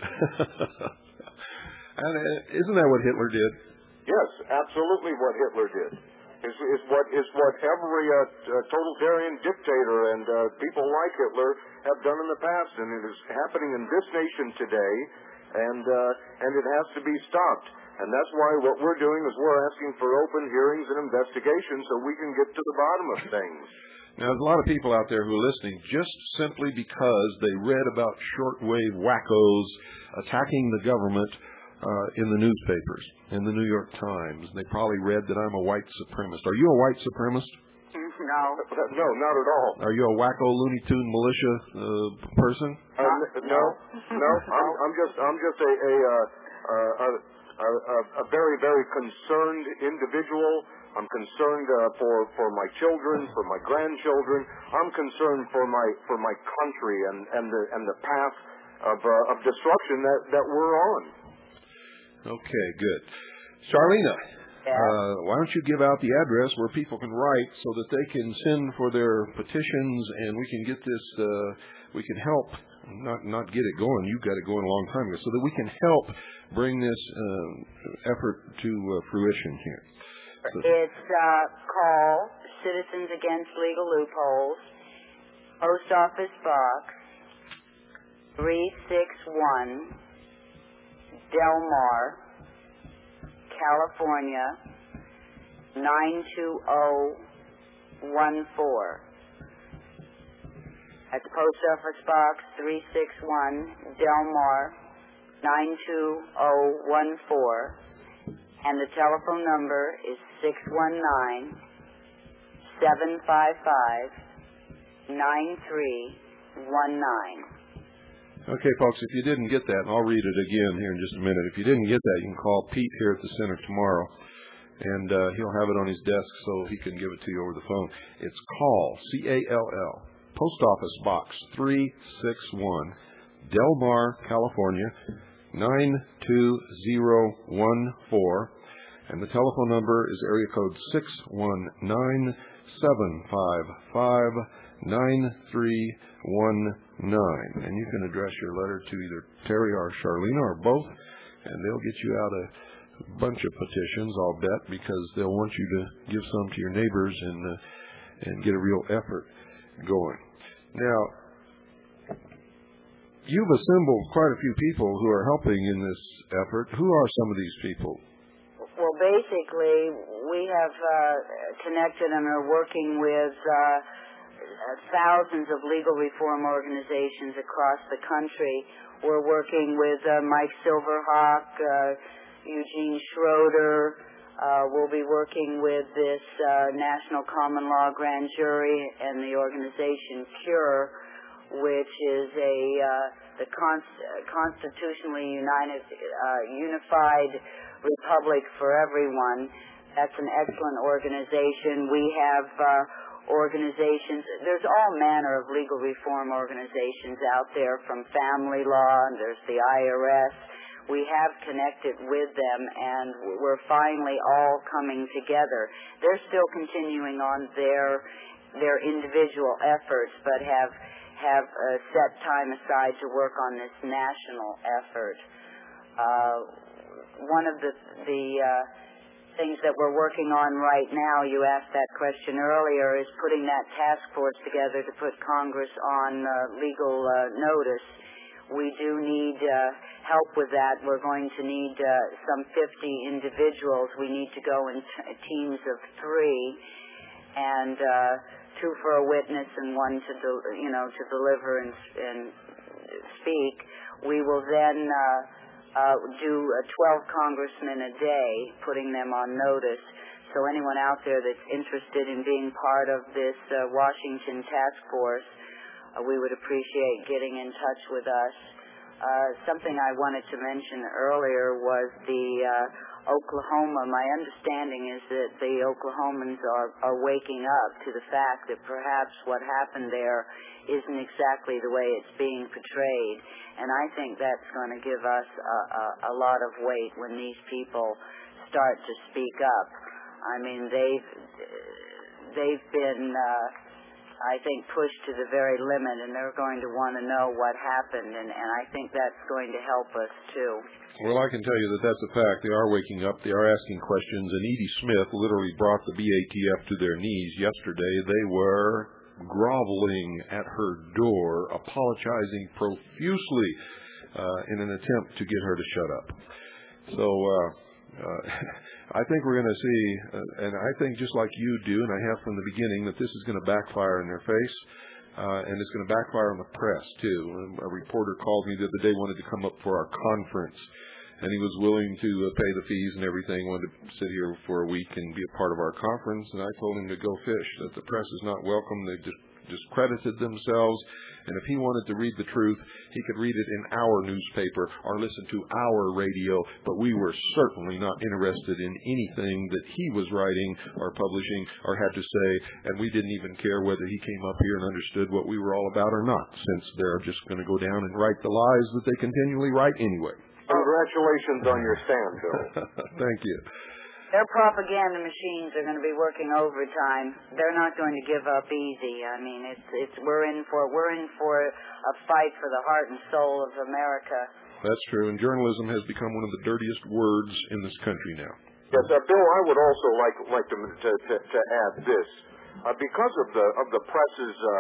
And uh, isn't that what Hitler did? Yes, absolutely what Hitler did. Is, is what is what every uh, totalitarian dictator and uh, people like Hitler have done in the past, and it is happening in this nation today, and uh, and it has to be stopped. And that's why what we're doing is we're asking for open hearings and investigations so we can get to the bottom of things. Now, there's a lot of people out there who are listening just simply because they read about shortwave wackos attacking the government Uh, in the newspapers, in the New York Times. They probably read that I'm a white supremacist. Are you a white supremacist? No. No, not at all. Are you a wacko Looney Tune militia uh, person? Uh, no, no. I'm, I'm just, I'm just a, a, uh, a a, a, a very, very concerned individual. I'm concerned uh, for, for my children, for my grandchildren. I'm concerned for my for my country and, and the and the path of uh, of destruction that, that we're on. Okay, good. Charlena, Yeah. uh, why don't you give out the address where people can write so that they can send for their petitions and we can get this, uh, we can help, not not get it going, you got it going a long time ago, so that we can help bring this uh, effort to uh, fruition here. So, It's uh, call Citizens Against Legal Loopholes, Post Office Box three six one, Del Mar, California nine two zero one four. At the Post Office Box three six one, Del Mar nine two zero one four. And the telephone number is six one nine, seven five five, nine three one nine. okay, folks, if you didn't get that, and I'll read it again here in just a minute. If you didn't get that, you can call Pete here at the center tomorrow, and uh, he'll have it on his desk so he can give it to you over the phone. It's call, C A L L, Post Office Box three six one, Del Mar, California, nine two zero one four, and the telephone number is area code six one nine, seven five five, nine three one nine. And you can address your letter to either Terry or Charlena or both, and they'll get you out a bunch of petitions, I'll bet, because they'll want you to give some to your neighbors and uh, and get a real effort going. Now, you've assembled quite a few people who are helping in this effort. Who are some of these people? Well, basically, we have uh, connected and are working with uh, thousands of legal reform organizations across the country. We're working with uh, Mike Silverhawk, uh, Eugene Schroeder. Uh, we'll be working with this uh, National Common Law Grand Jury and the organization CURE, which is a uh, the const- constitutionally united, uh, unified republic for everyone. That's an excellent organization. We have uh, organizations. There's all manner of legal reform organizations out there, from family law, and there's the I R S. We have connected with them, and we're finally all coming together. They're still continuing on their their individual efforts, but have have uh, set time aside to work on this national effort. Uh, one of the the uh, things that we're working on right now, you asked that question earlier, is putting that task force together to put Congress on uh, legal uh, notice. We do need uh, help with that. We're going to need uh, some fifty individuals. We need to go in t- teams of three, and uh, two for a witness and one to de- you know to deliver and, and speak. We will then uh, uh, do uh, twelve congressmen a day, putting them on notice. So anyone out there that's interested in being part of this uh, Washington task force, Uh, we would appreciate getting in touch with us. Uh, something I wanted to mention earlier was the uh, Oklahoma. My understanding is that the Oklahomans are, are waking up to the fact that perhaps what happened there isn't exactly the way it's being portrayed. And I think that's going to give us a, a, a lot of weight when these people start to speak up. I mean, they've, they've been... Uh, I think, pushed to the very limit, and they're going to want to know what happened, and, and I think that's going to help us, too. Well, I can tell you that that's a fact. They are waking up. They are asking questions, and Edie Smith literally brought the B A T F to their knees yesterday. They were groveling at her door, apologizing profusely uh, in an attempt to get her to shut up. So, uh, uh, I think we're going to see, uh, and I think just like you do, and I have from the beginning, that this is going to backfire in their face, uh, and it's going to backfire on the press, too. A reporter called me the other day, wanted to come up for our conference, and he was willing to uh, pay the fees and everything, wanted to sit here for a week and be a part of our conference, and I told him to go fish, that the press is not welcome. They just discredited themselves. And if he wanted to read the truth, he could read it in our newspaper or listen to our radio. But we were certainly not interested in anything that he was writing or publishing or had to say. And we didn't even care whether he came up here and understood what we were all about or not, since they're just going to go down and write the lies that they continually write anyway. Congratulations on your stand, Bill. Thank you. Their propaganda machines are going to be working overtime. They're not going to give up easy. I mean, it's it's we're in for we're in for a fight for the heart and soul of America. That's true, and journalism has become one of the dirtiest words in this country now. Yes, uh, Bill, I would also like like to to, to, to add this, uh, because of the of the press's uh,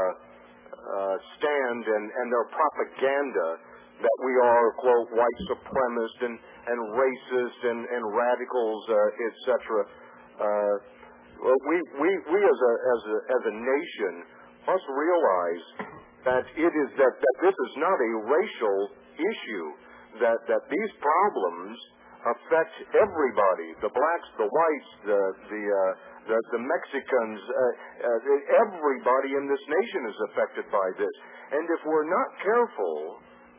uh, stand and and their propaganda that we are, quote, white supremacist and, and racist and, and radicals, uh, et cetera. Uh, well, we, we, we as a, as a, as a nation must realize that it is that, that this is not a racial issue, that, that these problems affect everybody, the blacks, the whites, the, the, uh, the, the Mexicans, uh, uh, everybody in this nation is affected by this. And if we're not careful,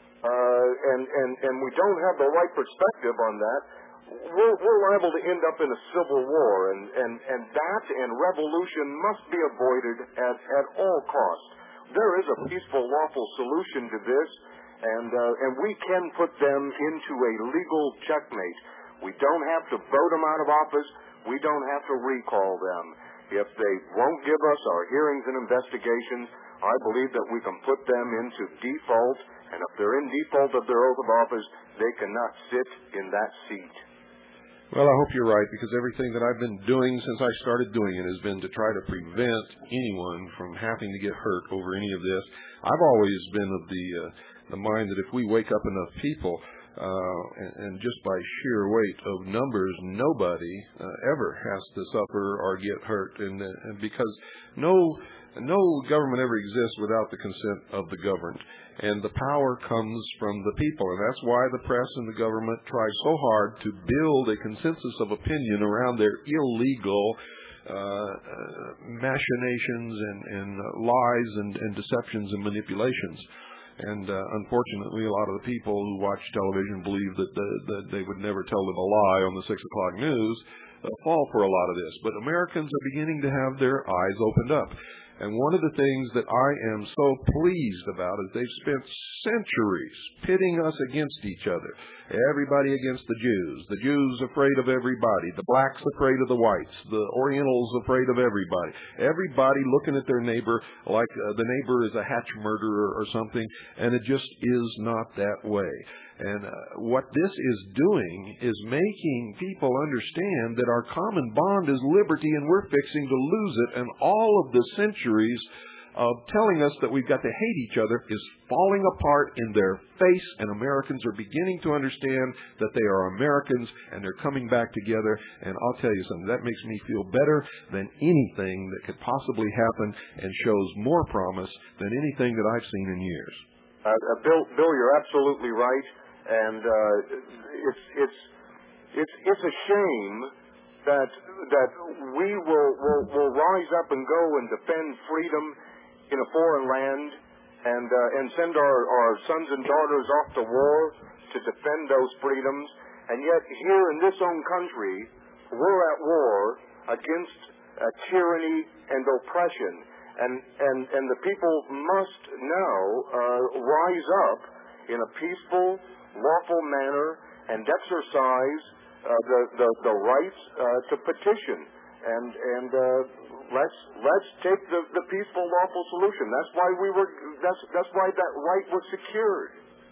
Uh, and, and, and we don't have the right perspective on that, we're, we're liable to end up in a civil war, and, and, and that and revolution must be avoided at, at all costs. There is a peaceful, lawful solution to this, and, uh, and we can put them into a legal checkmate. We don't have to vote them out of office. We don't have to recall them. If they won't give us our hearings and investigations, I believe that we can put them into default, and if they're in default of their oath of office, they cannot sit in that seat. Well, I hope you're right, because everything that I've been doing since I started doing it has been to try to prevent anyone from having to get hurt over any of this. I've always been of the uh, the mind that if we wake up enough people, uh, and, and just by sheer weight of numbers, nobody uh, ever has to suffer or get hurt, and, uh, and because no no government ever exists without the consent of the governed. And the power comes from the people. And that's why the press and the government try so hard to build a consensus of opinion around their illegal uh, uh, machinations and, and uh, lies and, and deceptions and manipulations. And uh, unfortunately, a lot of the people who watch television believe that, the, that they would never tell them a lie on the six o'clock news, uh, fall for a lot of this. But Americans are beginning to have their eyes opened up. And one of the things that I am so pleased about is they've spent centuries pitting us against each other. Everybody against the Jews. The Jews afraid of everybody. The blacks afraid of the whites. The Orientals afraid of everybody. Everybody looking at their neighbor like uh, the neighbor is a hatch murderer or something. And it just is not that way. And uh, what this is doing is making people understand that our common bond is liberty, and we're fixing to lose it. And all of the centuries of telling us that we've got to hate each other is falling apart in their face, and Americans are beginning to understand that they are Americans, and they're coming back together. And I'll tell you something, that makes me feel better than anything that could possibly happen, and shows more promise than anything that I've seen in years. Uh, uh, Bill, Bill, you're absolutely right. And uh, it's it's it's it's a shame that that we will, will will rise up and go and defend freedom in a foreign land, and uh, and send our, our sons and daughters off to war to defend those freedoms, and yet here in this own country we're at war against uh, tyranny and oppression, and and and the people must now uh, rise up in a peaceful, lawful manner and exercise uh, the, the the right uh, to petition, and and uh, let's let's take the, the peaceful, lawful solution. That's why we were. That's that's why that right was secured.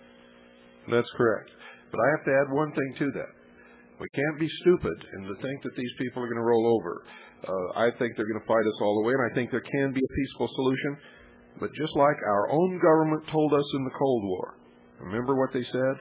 That's correct. But I have to add one thing to that. We can't be stupid and to think that these people are going to roll over. Uh, I think they're going to fight us all the way, and I think there can be a peaceful solution. But just like our own government told us in the Cold War, remember what they said?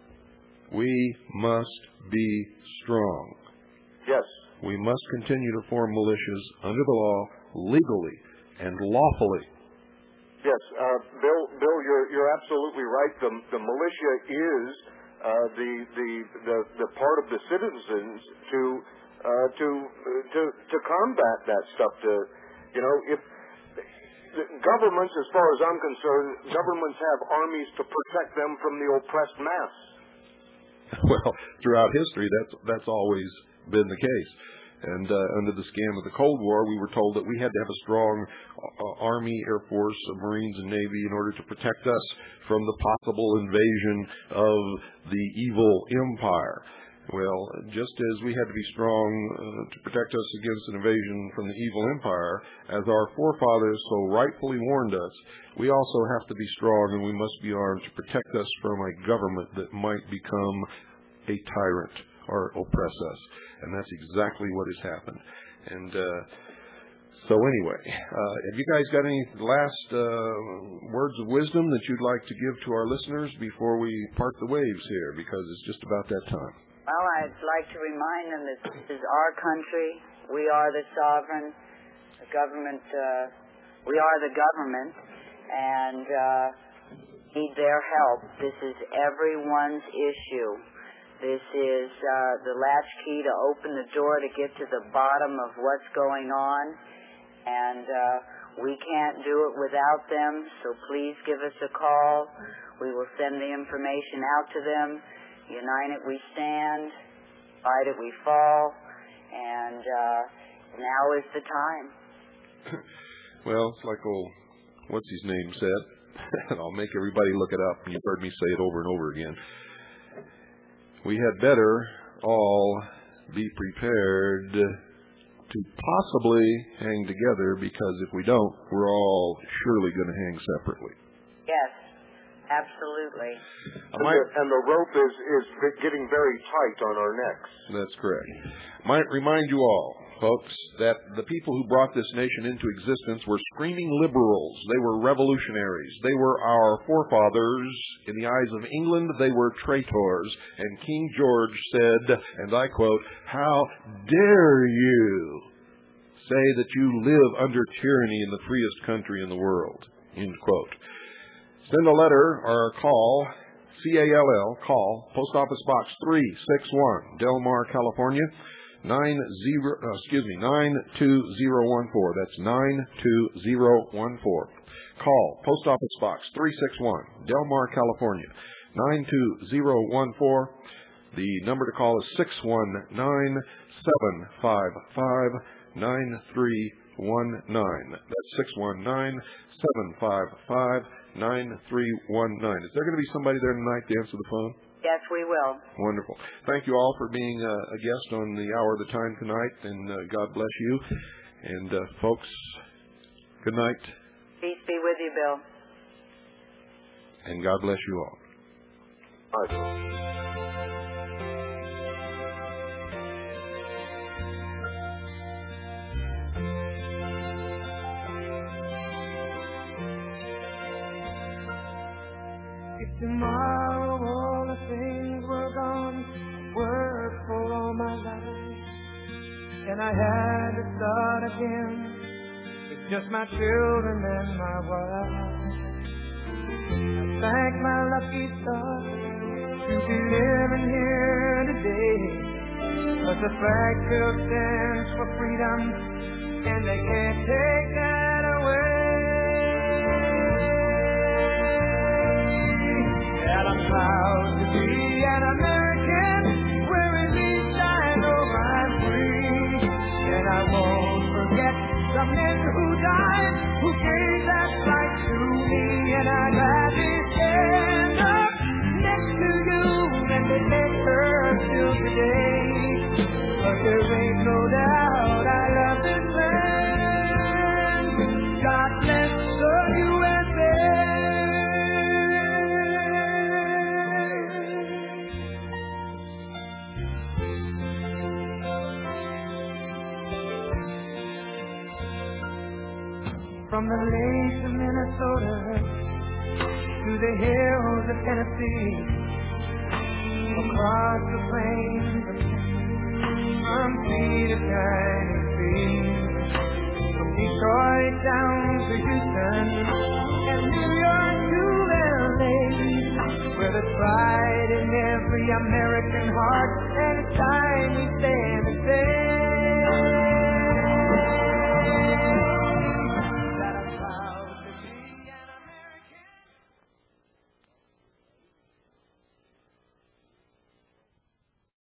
We must be strong. Yes. We must continue to form militias under the law, legally and lawfully. Yes, uh, Bill. Bill, you're you're absolutely right. The the militia is uh, the the the the part of the citizens to uh, to to to combat that stuff. To you know, if governments, as far as I'm concerned, governments have armies to protect them from the oppressed mass. Well, throughout history, that's that's always been the case. And uh, under the scam of the Cold War, we were told that we had to have a strong uh, Army, Air Force, Marines, and Navy in order to protect us from the possible invasion of the evil empire. Well, just as we had to be strong uh, to protect us against an invasion from the evil empire, as our forefathers so rightfully warned us, we also have to be strong and we must be armed to protect us from a government that might become a tyrant or oppress us. And that's exactly what has happened. And uh, so anyway, uh, have you guys got any last uh, words of wisdom that you'd like to give to our listeners before we part the waves here? Because it's just about that time. Well, I'd like to remind them that this is our country. We are the sovereign. The government, uh, we are the government, and uh, need their help. This is everyone's issue. This is uh, the latchkey to open the door to get to the bottom of what's going on, and uh, we can't do it without them, so please give us a call. We will send the information out to them. United we stand, divided we fall, and uh, now is the time. Well, it's like old, what's his name said, and I'll make everybody look it up, and you've heard me say it over and over again. We had better all be prepared to possibly hang together, because if we don't, we're all surely going to hang separately. Yes, absolutely. And the, and the rope is, is getting very tight on our necks. That's correct. Might remind you all, folks, that the people who brought this nation into existence were screaming liberals. They were revolutionaries. They were our forefathers. In the eyes of England, they were traitors. And King George said, and I quote, "How dare you say that you live under tyranny in the freest country in the world?" End quote. Send a letter or call, C A L L, call, Post Office Box three six one, Del Mar, California, nine zero, uh, excuse me, nine two zero one four. That's nine two zero one four. Call, Post Office Box three six one, Del Mar, California, nine two zero one four. The number to call is six one nine, seven five five, nine three one nine. That's six one nine, seven five five, nine three one nine. Is there going to be somebody there tonight to answer the phone? Yes, we will. Wonderful. Thank you all for being uh, a guest on the Hour of the Time tonight, and uh, God bless you. And uh, folks, good night. Peace be with you, Bill. And God bless you all. All right. Tomorrow all the things were gone, work for all my life, and I had to start again. It's just my children and my wife. I thank my lucky stars to be living here today, 'cause the flag still stands for freedom, and they can't take that away. Proud to be an American, where at least I know I'm free. And I won't forget the men who died, who gave that right to me. And I'd gladly stand up next to you and remember till today. But there ain't no doubt I love this land. God bless the U S A. From the lakes of Minnesota to the hills of Tennessee, across the plains of from sea to shining sea, from Detroit down to Houston and New York to L A, where there's pride in every American heart, and it's time we stand and say